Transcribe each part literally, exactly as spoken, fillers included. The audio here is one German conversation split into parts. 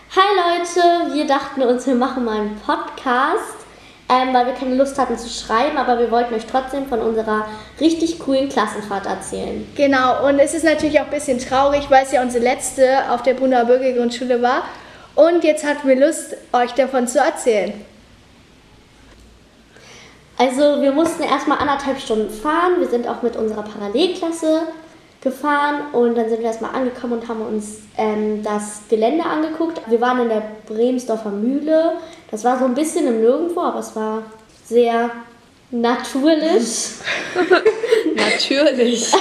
Hi Leute, wir dachten uns, wir machen mal einen Podcast, ähm, weil wir keine Lust hatten zu schreiben, aber wir wollten euch trotzdem von unserer richtig coolen Klassenfahrt erzählen. Genau, und es ist natürlich auch ein bisschen traurig, weil es ja unsere letzte auf der Brunauer Bürgergrundschule war. Und jetzt hatten wir Lust, euch davon zu erzählen. Also wir mussten erstmal anderthalb Stunden fahren, wir sind auch mit unserer Parallelklasse gefahren und dann sind wir erstmal angekommen und haben uns ähm, das Gelände angeguckt. Wir waren in der Bremsdorfer Mühle, das war so ein bisschen im Nirgendwo, aber es war sehr natürlich. Natürlich.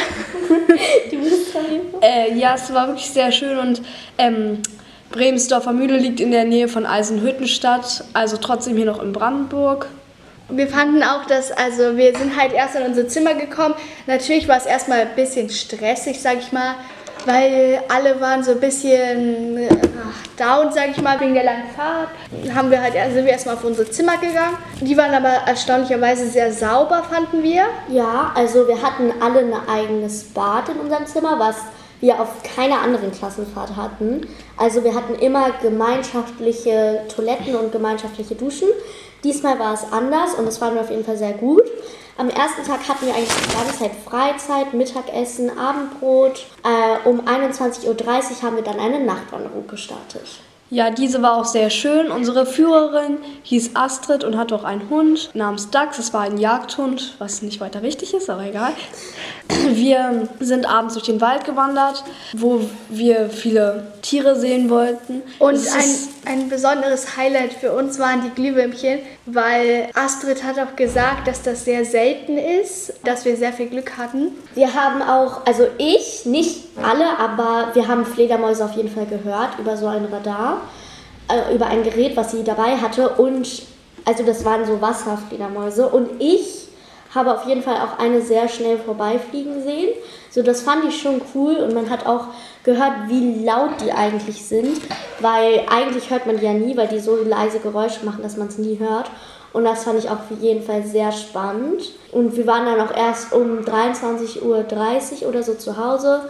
Die Musterhilfe? Äh, ja, es war wirklich sehr schön und ähm, Bremsdorfer Mühle liegt in der Nähe von Eisenhüttenstadt, also trotzdem hier noch in Brandenburg. Wir fanden auch, dass, also wir sind halt erst in unser Zimmer gekommen. Natürlich war es erstmal ein bisschen stressig, sag ich mal, weil alle waren so ein bisschen ach, down, sag ich mal, wegen der langen Fahrt. Haben wir halt, sind wir erstmal auf unsere Zimmer gegangen. Die waren aber erstaunlicherweise sehr sauber, fanden wir. Ja, also wir hatten alle ein eigenes Bad in unserem Zimmer, was wir auf keiner anderen Klassenfahrt hatten. Also wir hatten immer gemeinschaftliche Toiletten und gemeinschaftliche Duschen. Diesmal war es anders und das fanden wir auf jeden Fall sehr gut. Am ersten Tag hatten wir eigentlich die ganze Zeit Freizeit, Mittagessen, Abendbrot. Äh, um einundzwanzig Uhr dreißig haben wir dann eine Nachtwanderung gestartet. Ja, diese war auch sehr schön. Unsere Führerin hieß Astrid und hatte auch einen Hund namens Dax. Es war ein Jagdhund, was nicht weiter wichtig ist, aber egal. Wir sind abends durch den Wald gewandert, wo wir viele Tiere sehen wollten. Und ein, ein besonderes Highlight für uns waren die Glühwürmchen, weil Astrid hat auch gesagt, dass das sehr selten ist, dass wir sehr viel Glück hatten. Wir haben auch, also ich, nicht alle, aber wir haben Fledermäuse auf jeden Fall gehört über so ein Radar, äh, über ein Gerät, was sie dabei hatte. Und also das waren so Wasserfledermäuse und ich habe auf jeden Fall auch eine sehr schnell vorbeifliegen sehen. So, das fand ich schon cool und man hat auch gehört, wie laut die eigentlich sind, weil eigentlich hört man die ja nie, weil die so leise Geräusche machen, dass man es nie hört. Und das fand ich auch auf jeden Fall sehr spannend. Und wir waren dann auch erst um dreiundzwanzig Uhr dreißig oder so zu Hause.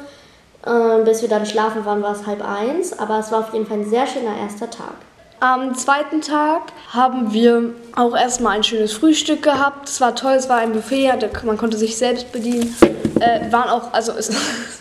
Äh, bis wir dann schlafen waren, war es halb eins. Aber es war auf jeden Fall ein sehr schöner erster Tag. Am zweiten Tag haben wir auch erstmal ein schönes Frühstück gehabt. Es war toll, es war ein Buffet, man konnte sich selbst bedienen. Äh, waren auch, also es,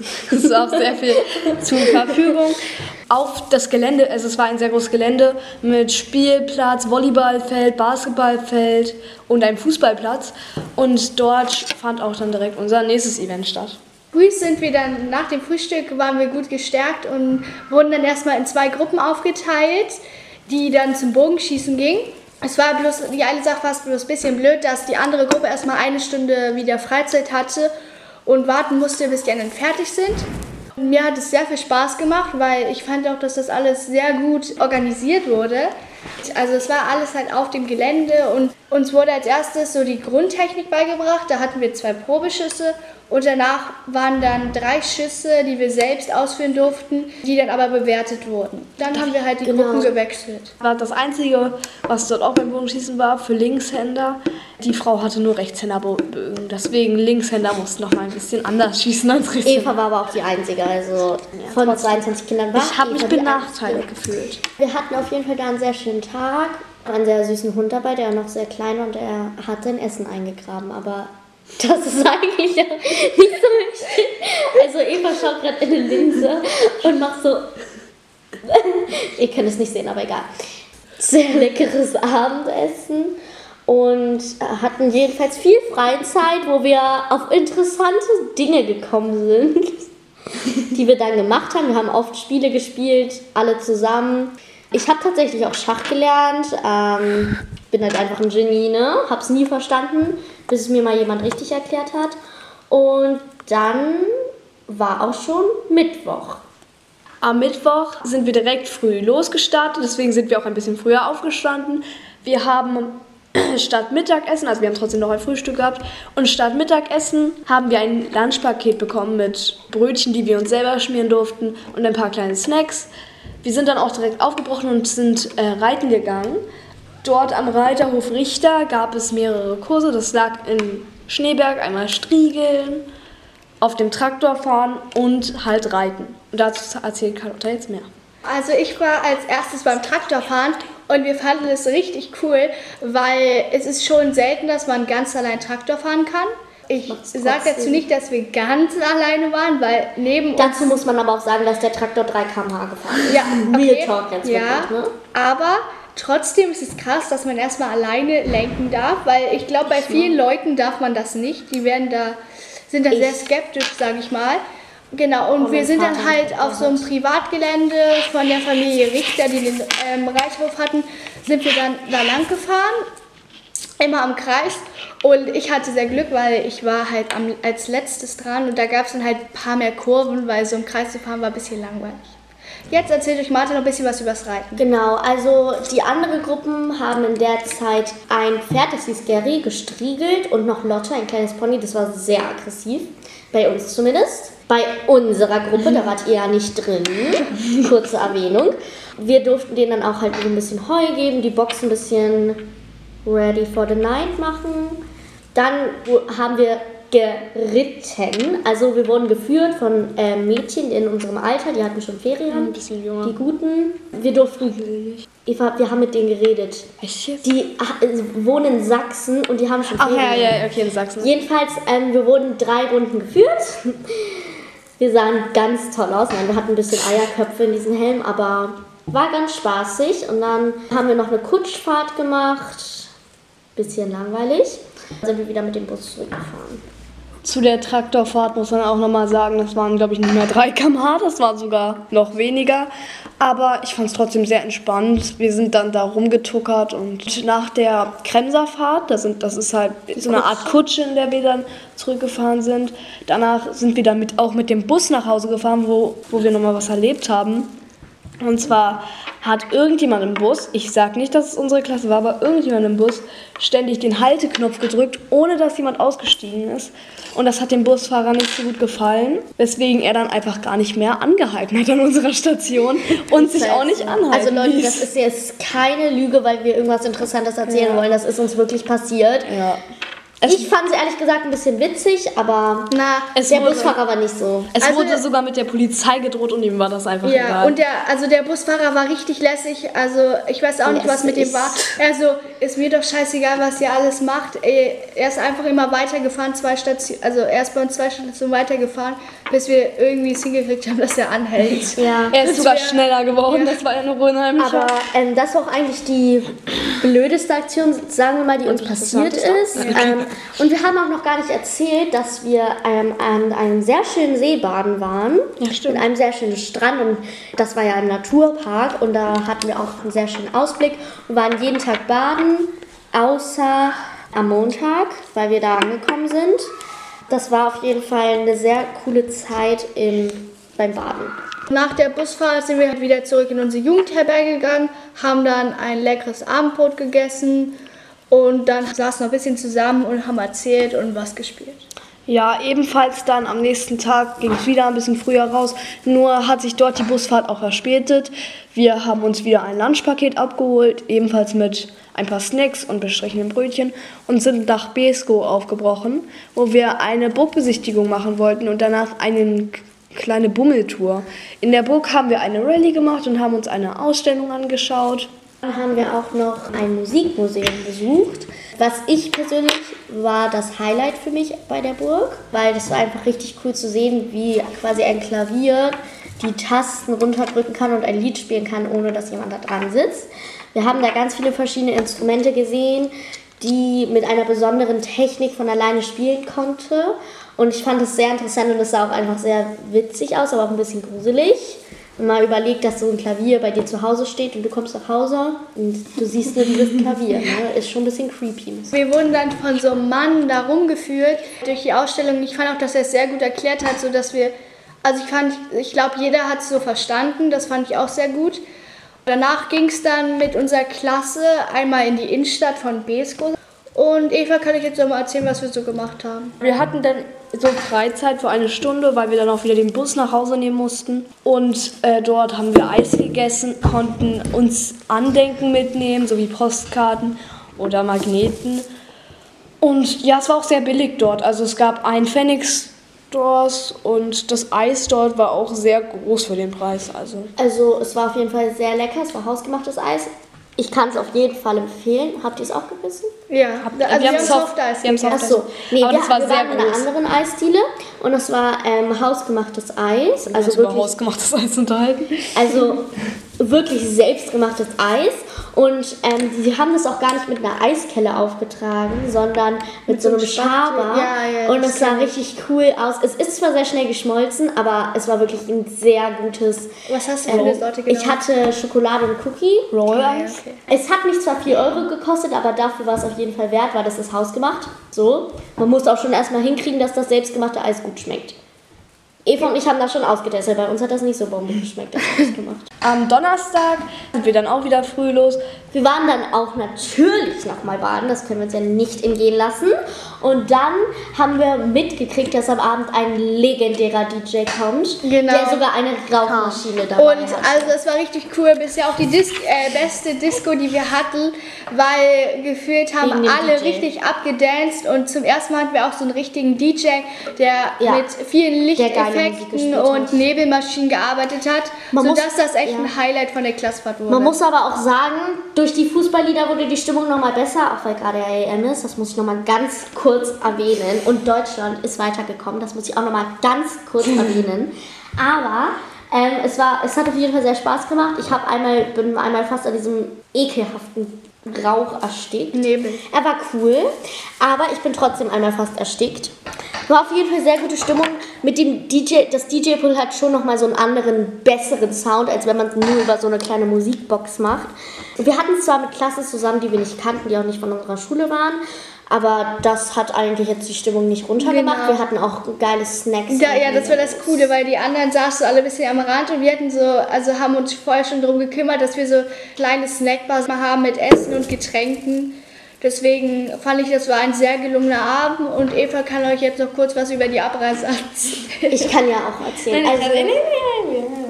es war auch sehr viel zur Verfügung. Auf das Gelände, also es war ein sehr großes Gelände mit Spielplatz, Volleyballfeld, Basketballfeld und einem Fußballplatz. Und dort fand auch dann direkt unser nächstes Event statt. Früh sind wir dann, nach dem Frühstück waren wir gut gestärkt und wurden dann erstmal in zwei Gruppen aufgeteilt, die dann zum Bogenschießen gingen. Es war bloß, die eine Sache war es bloß ein bisschen blöd, dass die andere Gruppe erstmal eine Stunde wieder Freizeit hatte und warten musste, bis die anderen fertig sind. Und mir hat es sehr viel Spaß gemacht, weil ich fand auch, dass das alles sehr gut organisiert wurde. Also es war alles halt auf dem Gelände und uns wurde als erstes so die Grundtechnik beigebracht. Da hatten wir zwei Probeschüsse und danach waren dann drei Schüsse, die wir selbst ausführen durften, die dann aber bewertet wurden. Dann haben wir halt die Genau. Gruppen gewechselt. War das Einzige, was dort auch beim Bogenschießen war, für Linkshänder. Die Frau hatte nur Rechtshänderbögen, deswegen Linkshänder mussten noch mal ein bisschen anders schießen als Rechtshänder. Eva war aber auch die Einzige, also von zweiundzwanzig Kindern war Ich habe mich Eva die benachteiligt Einzige. gefühlt. Wir hatten auf jeden Fall da einen sehr schönen Tag. Einen sehr süßen Hund dabei, der noch sehr klein war und er hat sein Essen eingegraben, aber das ist eigentlich ja nicht so wichtig. Also Eva schaut gerade in eine Linse und macht so, ihr könnt es nicht sehen, aber egal. Sehr leckeres Abendessen und hatten jedenfalls viel Freizeit, wo wir auf interessante Dinge gekommen sind, die wir dann gemacht haben. Wir haben oft Spiele gespielt, alle zusammen. Ich habe tatsächlich auch Schach gelernt, ähm, bin halt einfach ein Genie, ne? Hab's nie verstanden, bis es mir mal jemand richtig erklärt hat. Und dann war auch schon Mittwoch. Am Mittwoch sind wir direkt früh losgestartet, deswegen sind wir auch ein bisschen früher aufgestanden. Wir haben statt Mittagessen, also wir haben trotzdem noch ein Frühstück gehabt, und statt Mittagessen haben wir ein Lunchpaket bekommen mit Brötchen, die wir uns selber schmieren durften und ein paar kleine Snacks. Wir sind dann auch direkt aufgebrochen und sind äh, reiten gegangen. Dort am Reiterhof Richter gab es mehrere Kurse. Das lag in Schneeberg, einmal Striegeln, auf dem Traktor fahren und halt reiten. Und dazu erzählt Carlotta jetzt mehr. Also ich war als erstes beim Traktorfahren und wir fanden es richtig cool, weil es ist schon selten, dass man ganz allein Traktor fahren kann. Ich sage dazu nicht, dass wir ganz alleine waren, weil neben uns... Dazu muss man aber auch sagen, dass der Traktor drei Kilometer pro Stunde gefahren ist. Ja, okay. Real Talk jetzt ja, wirklich, ne? Aber trotzdem ist es krass, dass man erstmal alleine lenken darf, weil ich glaube, bei vielen Leuten darf man das nicht. Die werden da, sind da Ich. sehr skeptisch, sage ich mal. Genau, und Oh, wir mein sind dann Vater halt hat auf so einem Privatgelände von der Familie Richter, die den ähm, Reichshof hatten, sind wir dann da lang gefahren, immer am Kreis. Und ich hatte sehr Glück, weil ich war halt am, als letztes dran und da gab es dann halt ein paar mehr Kurven, weil so im Kreis zu fahren war ein bisschen langweilig. Jetzt erzählt euch Martin noch ein bisschen was übers Reiten. Genau, also die anderen Gruppen haben in der Zeit ein Pferd, das hieß Gary, gestriegelt und noch Lotte, ein kleines Pony, das war sehr aggressiv. Bei uns zumindest. Bei unserer Gruppe, da wart ihr ja nicht drin. Kurze Erwähnung. Wir durften denen dann auch halt so ein bisschen Heu geben, die Box ein bisschen ready for the night machen. Dann haben wir geritten. Also wir wurden geführt von äh, Mädchen in unserem Alter, die hatten schon Ferien. Ein bisschen jünger. Die Guten. Wir durften... Eva, wir haben mit denen geredet. Echt jetzt? Die äh, wohnen in Sachsen und die haben schon Ach Ferien. ja, ja, okay, in Sachsen. Jedenfalls, ähm, wir wurden drei Runden geführt. Wir sahen ganz toll aus. Nein, wir hatten ein bisschen Eierköpfe in diesen Helm, aber war ganz spaßig. Und dann haben wir noch eine Kutschfahrt gemacht. Bisschen langweilig. Dann sind wir wieder mit dem Bus zurückgefahren. Zu der Traktorfahrt muss man auch nochmal sagen, das waren, glaube ich, nicht mehr drei Kilometer pro Stunde, das war sogar noch weniger. Aber ich fand es trotzdem sehr entspannt. Wir sind dann da rumgetuckert und nach der Kremserfahrt, das, sind, das ist halt so eine Art Kutsche, in der wir dann zurückgefahren sind. Danach sind wir dann mit, auch mit dem Bus nach Hause gefahren, wo, wo wir nochmal was erlebt haben. Und zwar hat irgendjemand im Bus, ich sag nicht, dass es unsere Klasse war, aber irgendjemand im Bus ständig den Halteknopf gedrückt, ohne dass jemand ausgestiegen ist. Und das hat dem Busfahrer nicht so gut gefallen, weswegen er dann einfach gar nicht mehr angehalten hat an unserer Station und sich auch nicht anhalten Also Leute, ließ. das ist jetzt keine Lüge, weil wir irgendwas Interessantes erzählen Ja. wollen. Das ist uns wirklich passiert. Ja. Es, Ich fand es ehrlich gesagt ein bisschen witzig, aber Na, es der wurde, Busfahrer war nicht so. es Also- wurde sogar mit der Polizei gedroht und ihm war das einfach ja, egal. und der, also der Busfahrer war richtig lässig, also ich weiß auch nicht, was mit dem war. Also, ist mir doch scheißegal, was ihr alles macht. Ey, er ist einfach immer weitergefahren, zwei Stationen, also er ist bei uns zwei Stationen weitergefahren, bis wir irgendwie es hingekriegt haben, dass er anhält. Ja. er ist sogar wär- schneller geworden, Ja. das war ja noch unheimlich. Aber ähm, das war auch eigentlich die blödeste Aktion, sagen wir mal, die uns passiert ist. Ähm, und wir haben auch noch gar nicht erzählt, dass wir ähm, an einem sehr schönen See baden waren. Ja, stimmt. Mit einem sehr schönen Strand. Und das war ja ein Naturpark. Und da hatten wir auch einen sehr schönen Ausblick. Wir waren jeden Tag baden, außer am Montag, weil wir da angekommen sind. Das war auf jeden Fall eine sehr coole Zeit im, beim Baden. Nach der Busfahrt sind wir halt wieder zurück in unsere Jugendherberge gegangen, haben dann ein leckeres Abendbrot gegessen und dann saßen wir ein bisschen zusammen und haben erzählt und was gespielt. Ja, ebenfalls dann am nächsten Tag ging es wieder ein bisschen früher raus. Nur hat sich dort die Busfahrt auch verspätet. Wir haben uns wieder ein Lunchpaket abgeholt, ebenfalls mit ein paar Snacks und bestrichenen Brötchen und sind nach Beeskow aufgebrochen, wo wir eine Burgbesichtigung machen wollten und danach eine kleine Bummeltour. In der Burg haben wir eine Rallye gemacht und haben uns eine Ausstellung angeschaut. Dann haben wir auch noch ein Musikmuseum besucht. Was ich persönlich war das Highlight für mich bei der Burg, weil das war einfach richtig cool zu sehen, wie quasi ein Klavier die Tasten runterdrücken kann und ein Lied spielen kann, ohne dass jemand da dran sitzt. Wir haben da ganz viele verschiedene Instrumente gesehen, die mit einer besonderen Technik von alleine spielen konnte. Und ich fand es sehr interessant und es sah auch einfach sehr witzig aus, aber auch ein bisschen gruselig. Wenn man überlegt, dass so ein Klavier bei dir zu Hause steht und du kommst nach Hause und du siehst nur dieses Klavier, ne? Ist schon ein bisschen creepy. Wir wurden dann von so einem Mann da rumgeführt durch die Ausstellung. Ich fand auch, dass er es sehr gut erklärt hat, so dass wir, also ich fand, ich glaube, jeder hat es so verstanden, das fand ich auch sehr gut. Danach ging es dann mit unserer Klasse einmal in die Innenstadt von Beeskow. Und Eva, kann ich jetzt noch mal erzählen, was wir so gemacht haben? Wir hatten dann so Freizeit für eine Stunde, weil wir dann auch wieder den Bus nach Hause nehmen mussten. Und äh, dort haben wir Eis gegessen, konnten uns Andenken mitnehmen, sowie Postkarten oder Magneten. Und ja, es war auch sehr billig dort. Also es gab ein Pfennig Stores und das Eis dort war auch sehr groß für den Preis. Also, Also es war auf jeden Fall sehr lecker, es war hausgemachtes Eis. Ich kann es auf jeden Fall empfehlen. Habt ihr es auch gegessen? Ja, wir also wir haben Soft- Softeis. wir haben Soft- Achso, nee, Aber wir, das war wir sehr waren in einer groß. anderen Eisdiele und es war ähm, hausgemachtes Eis. also Also über wirklich, hausgemachtes Eis unterhalten. also wirklich selbstgemachtes Eis. Und ähm, sie haben das auch gar nicht mit einer Eiskelle aufgetragen, sondern mit, Mit so so einem einem Schaber. Ja, ja, und das es sah kenn ich. richtig cool aus. Es ist zwar sehr schnell geschmolzen, aber es war wirklich ein sehr gutes. Was hast du für eine Sorte genommen? Ich hatte Schokolade und Cookie. Roll Ah, ja, Eis. okay. Es hat nicht zwar vier Euro gekostet, aber dafür war es auf jeden Fall wert, weil das ist hausgemacht. So. Man muss auch schon erstmal hinkriegen, dass das selbstgemachte Eis gut schmeckt. Eva und ich haben das schon ausgetestet. Bei uns hat das nicht so bombe geschmeckt, das hausgemacht. Am Donnerstag sind wir dann auch wieder früh los. Wir waren dann auch natürlich nochmal baden, das können wir uns ja nicht entgehen lassen. Und dann haben wir mitgekriegt, dass am Abend ein legendärer D J kommt, Genau. der sogar eine Rauchmaschine dabei Und hat. also es war richtig cool, bisher auch die Dis äh, beste Disco, die wir hatten, weil gefühlt haben Wegen dem alle D J. richtig abgedanced und zum ersten Mal hatten wir auch so einen richtigen D J, der Ja, mit vielen der geile Musik Lichteffekten gespielt und hat. Nebelmaschinen gearbeitet hat, Man sodass muss- das echt ja. ein Highlight von der Klassfahrt wurde. Man muss aber auch sagen, durch die Fußballlieder wurde die Stimmung nochmal besser, auch weil gerade A E M ist. Das muss ich nochmal ganz kurz erwähnen. Und Deutschland ist weitergekommen, das muss ich auch nochmal ganz kurz erwähnen. Aber ähm, es, war, es hat auf jeden Fall sehr Spaß gemacht. Ich hab einmal, bin einmal fast an diesem ekelhaften Rauch erstickt. Nebel. Er war cool, aber ich bin trotzdem einmal fast erstickt. War auf jeden Fall sehr gute Stimmung. Mit dem D J, das D J-Pool hat schon nochmal so einen anderen, besseren Sound, als wenn man es nur über so eine kleine Musikbox macht. Und wir hatten es zwar mit Klassen zusammen, die wir nicht kannten, die auch nicht von unserer Schule waren, aber das hat eigentlich jetzt die Stimmung nicht runtergemacht. Genau. Wir hatten auch geile Snacks. Ja, ja, das war das Coole, weil die anderen saßen alle ein bisschen am Rand und wir hatten so, also haben uns vorher schon darum gekümmert, dass wir so kleine Snackbars mal haben mit Essen und Getränken. Deswegen fand ich, das war ein sehr gelungener Abend und Eva kann euch jetzt noch kurz was über die Abreise erzählen. Ich kann ja auch erzählen. Nein, Also, nein, nein, nein, nein.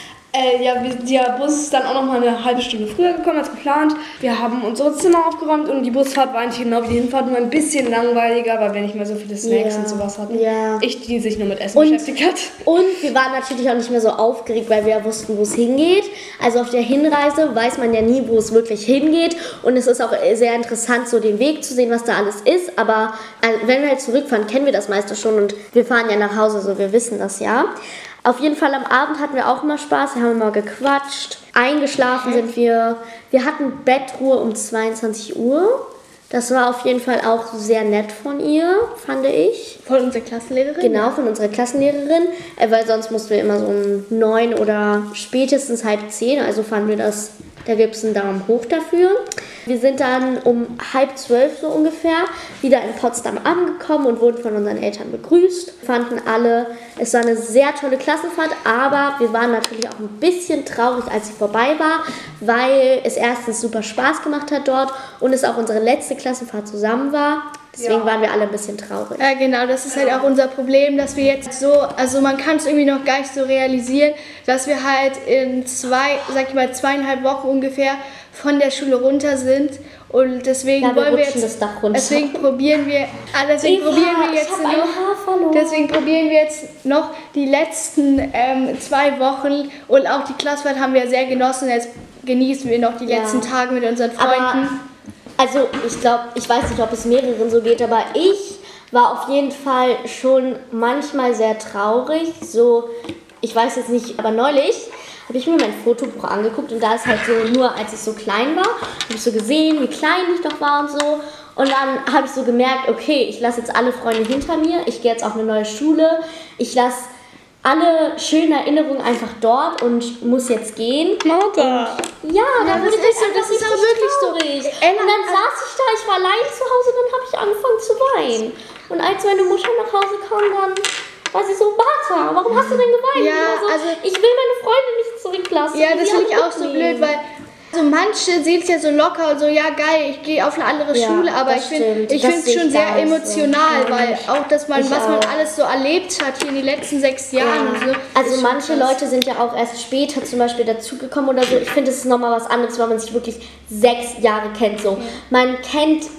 Äh, ja, wir, der Bus ist dann auch noch mal eine halbe Stunde früher gekommen als geplant. Wir haben unsere Zimmer aufgeräumt und die Busfahrt war eigentlich genau wie die Hinfahrt, nur ein bisschen langweiliger, weil wir nicht mehr so viele Snacks Ja, und sowas hatten. ja. Ich, die sich nur mit Essen Und- beschäftigt hat. Und wir waren natürlich auch nicht mehr so aufgeregt, weil wir ja wussten, wo es hingeht. Also auf der Hinreise weiß man ja nie, wo es wirklich hingeht. Und es ist auch sehr interessant, so den Weg zu sehen, was da alles ist. Aber also, wenn wir halt zurückfahren, kennen wir das meiste schon. Und wir fahren ja nach Hause, so wir wissen das ja. Auf jeden Fall am Abend hatten wir auch immer Spaß. Wir haben immer gequatscht. Eingeschlafen sind wir. Wir hatten Bettruhe um zweiundzwanzig Uhr. Das war auf jeden Fall auch sehr nett von ihr, fand ich. Von unserer Klassenlehrerin? Genau, von unserer Klassenlehrerin, äh, weil sonst mussten wir immer so um neun oder spätestens halb zehn, also fanden wir das, da gibt es einen Daumen hoch dafür. Wir sind dann um halb zwölf so ungefähr wieder in Potsdam angekommen und wurden von unseren Eltern begrüßt. Fanden alle, es war eine sehr tolle Klassenfahrt, aber wir waren natürlich auch ein bisschen traurig, als sie vorbei war, weil es erstens super Spaß gemacht hat dort und es auch unsere letzte Klassenfahrt zusammen war. Deswegen Ja. waren wir alle ein bisschen traurig. Ja, genau, das ist halt auch unser Problem, dass wir jetzt so, also man kann es irgendwie noch gar nicht so realisieren, dass wir halt in zwei, sag ich mal, zweieinhalb Wochen ungefähr von der Schule runter sind und deswegen Ja, wir wollen wir rutschen jetzt, das Dach runter. deswegen probieren wir, ah, deswegen Eva, probieren wir ich jetzt hab ein noch, Haar verloren. deswegen probieren wir jetzt noch die letzten ähm, zwei Wochen und auch die Klassfahrt haben wir sehr genossen, jetzt genießen wir noch die Ja. letzten Tage mit unseren Aber, Freunden. also ich glaube, ich weiß nicht, ob es mehreren so geht, aber ich war auf jeden Fall schon manchmal sehr traurig. So, ich weiß jetzt nicht, aber neulich habe ich mir mein Fotobuch angeguckt und da ist halt so, nur als ich so klein war, habe ich so gesehen, wie klein ich doch war und so. Und dann habe ich so gemerkt, okay, ich lasse jetzt alle Freunde hinter mir, ich gehe jetzt auf eine neue Schule, ich lasse alle schönen Erinnerungen einfach dort und muss jetzt gehen. Mauka. Ja, da das wurde ist ich so, einfach das ist auch richtig wirklich so. traurig. Ella- Und dann saß ich da, ich war allein zu Hause, dann habe ich angefangen zu weinen. Und als meine Mutter nach Hause kam, dann war sie so, Martha, warum hast du denn geweint? Ja, Und ich war so, also- ich will meine Freunde nicht zurücklassen. Ja, die das sie finde ich alle auch so mitnehmen. blöd, weil also manche sehen es ja so locker und so, ja geil, ich gehe auf eine andere Ja, Schule, aber ich das finde stimmt. ich Das finde es sehe schon ich sehr gar nicht so. emotional, Ja, weil auch, dass man, ich was man auch. alles so erlebt hat hier in den letzten sechs Jahren und so. Also ist schon manche krass. Leute sind ja auch erst später zum Beispiel dazugekommen oder so. Ich finde, es ist nochmal was anderes, weil man sich wirklich sechs Jahre kennt. So. Man kennt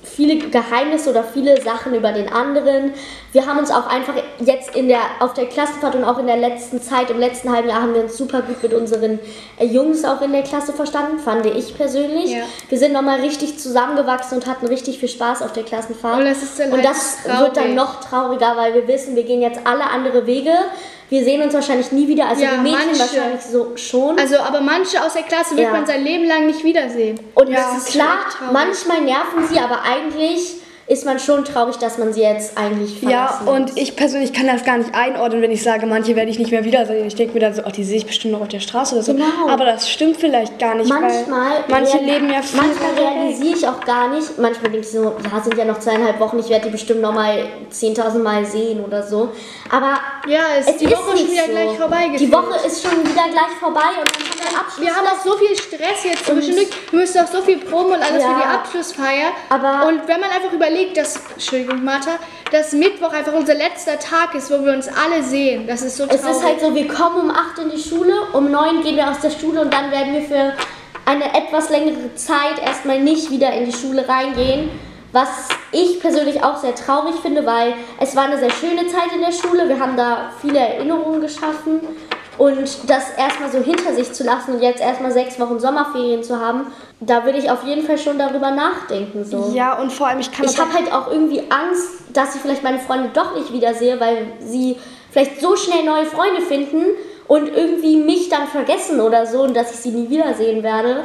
viele Geheimnisse oder viele Sachen über den anderen. Wir haben uns auch einfach jetzt in der, auf der Klassenfahrt und auch in der letzten Zeit, im letzten halben Jahr haben wir uns super gut mit unseren äh, Jungs auch in der Klasse verstanden, fand ich persönlich. Ja. Wir sind nochmal richtig zusammengewachsen und hatten richtig viel Spaß auf der Klassenfahrt. Und das, ist dann und das traurig. wird dann noch trauriger, weil wir wissen, wir gehen jetzt alle andere Wege. Wir sehen uns wahrscheinlich nie wieder, also ja, die Mädchen manche. wahrscheinlich so schon. Also, aber manche aus der Klasse wird ja. man sein Leben lang nicht wiedersehen. Und ja, das ist klar, manchmal nerven sie, aber eigentlich ist man schon traurig, dass man sie jetzt eigentlich verlassen Ja, und muss. ich persönlich kann das gar nicht einordnen, wenn ich sage, manche werde ich nicht mehr wiedersehen. Ich denke mir dann so, oh, die sehe ich bestimmt noch auf der Straße oder so. Genau. Aber das stimmt vielleicht gar nicht, manchmal weil manche real- leben ja viel Manchmal weiter weg. realisiere ich auch gar nicht. Manchmal denke ich so, ja, sind ja noch zweieinhalb Wochen, ich werde die bestimmt noch mal zehntausend Mal sehen oder so. Aber ja, es es ist die ist Woche nicht schon wieder so. gleich vorbei. Die Woche ist schon wieder gleich vorbei und dann kommt der Abschluss. Wir haben auch so viel Stress jetzt zwischendurch. Wir müssen auch so viel proben und alles Ja. für die Abschlussfeier. Aber und wenn man einfach überlegt, dass, Entschuldigung, Martha, dass Mittwoch einfach unser letzter Tag ist, wo wir uns alle sehen. Das ist so traurig. es ist halt so, wir kommen um acht in die Schule, um neun gehen wir aus der Schule und dann werden wir für eine etwas längere Zeit erstmal nicht wieder in die Schule reingehen. Was ich persönlich auch sehr traurig finde, weil es war eine sehr schöne Zeit in der Schule. Wir haben da viele Erinnerungen geschaffen. Und das erstmal so hinter sich zu lassen und jetzt erstmal sechs Wochen Sommerferien zu haben, da würde ich auf jeden Fall schon darüber nachdenken. So. Ja, und vor allem, ich kann Ich habe halt auch irgendwie Angst, dass ich vielleicht meine Freunde doch nicht wiedersehe, weil sie vielleicht so schnell neue Freunde finden und irgendwie mich dann vergessen oder so und dass ich sie nie wiedersehen werde.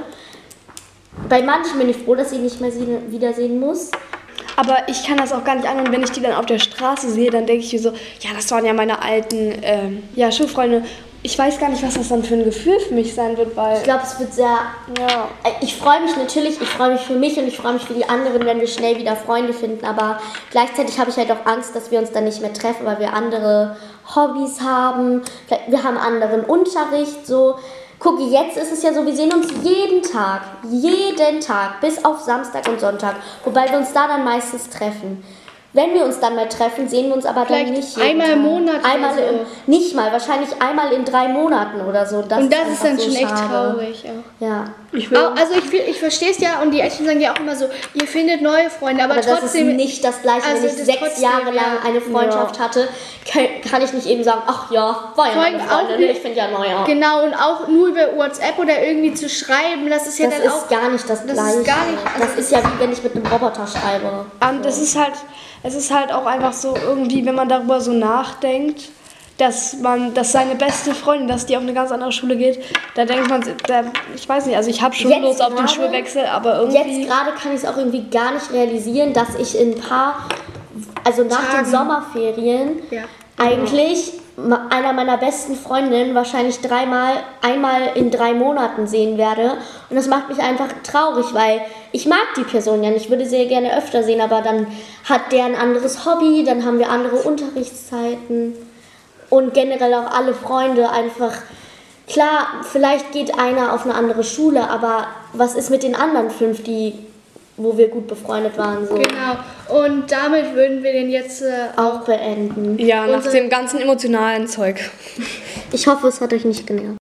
Bei manchen bin ich froh, dass ich nicht mehr sie wiedersehen muss. Aber ich kann das auch gar nicht an und wenn ich die dann auf der Straße sehe, dann denke ich mir so, ja, das waren ja meine alten ähm, ja, Schulfreunde. Ich weiß gar nicht, was das dann für ein Gefühl für mich sein wird, weil... Ich glaube, es wird sehr... Ja. Ich freue mich natürlich, ich freue mich für mich und ich freue mich für die anderen, wenn wir schnell wieder Freunde finden, aber gleichzeitig habe ich halt auch Angst, dass wir uns dann nicht mehr treffen, weil wir andere Hobbys haben, wir haben anderen Unterricht, so... Gucke, jetzt ist es ja so, wir sehen uns jeden Tag, jeden Tag, bis auf Samstag und Sonntag, wobei wir uns da dann meistens treffen. Wenn wir uns dann mal treffen, sehen wir uns aber Vielleicht dann nicht jeden einmal Tag. im Monat oder Einmal so. im, nicht mal, wahrscheinlich einmal in drei Monaten oder so. Das und das ist, einfach dann so schon echt schade. traurig. Ja. Ja. Ich will, Au- Also ich, will- ich verstehe es ja und die Eltern sagen ja auch immer so, ihr findet neue Freunde, aber, Aber das trotzdem... ist nicht das Gleiche, also wenn ich das sechs trotzdem, Jahre lang ja. eine Freundschaft hatte, kann, kann ich nicht eben sagen, ach ja, war ja Vor meine allem auch Freundin, wie- ich finde ja neuer. Genau, und auch nur über WhatsApp oder irgendwie zu schreiben, das ist ja Das dann ist auch... gar nicht das, das Gleiche. ist gar nicht- also das ist ja wie wenn ich mit einem Roboter schreibe. und das ist halt, es ist halt auch einfach so irgendwie, wenn man darüber so nachdenkt, dass man, dass seine beste Freundin, dass die auf eine ganz andere Schule geht, da denkt man, da, ich weiß nicht, also ich habe schon Jetzt Lust auf den gerade- Schulwechsel, aber irgendwie... Jetzt gerade kann ich es auch irgendwie gar nicht realisieren, dass ich in ein paar, also nach Tagen. den Sommerferien, Ja. eigentlich ma- einer meiner besten Freundinnen wahrscheinlich dreimal, einmal in drei Monaten sehen werde. Und das macht mich einfach traurig, weil ich mag die Person ja nicht. Ich würde sie ja gerne öfter sehen, aber dann hat der ein anderes Hobby, dann haben wir andere Unterrichtszeiten und generell auch alle Freunde einfach... Klar, vielleicht geht einer auf eine andere Schule, aber was ist mit den anderen fünf, die, wo wir gut befreundet waren, so Genau, und damit würden wir den jetzt äh, auch beenden. Ja, nach Unsere- dem ganzen emotionalen Zeug. Ich hoffe, es hat euch nicht genervt.